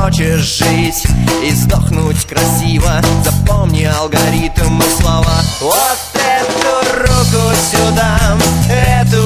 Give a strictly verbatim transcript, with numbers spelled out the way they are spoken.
хочешь жить и сдохнуть красиво, запомни алгоритм и слова. Вот эту руку сюда, эту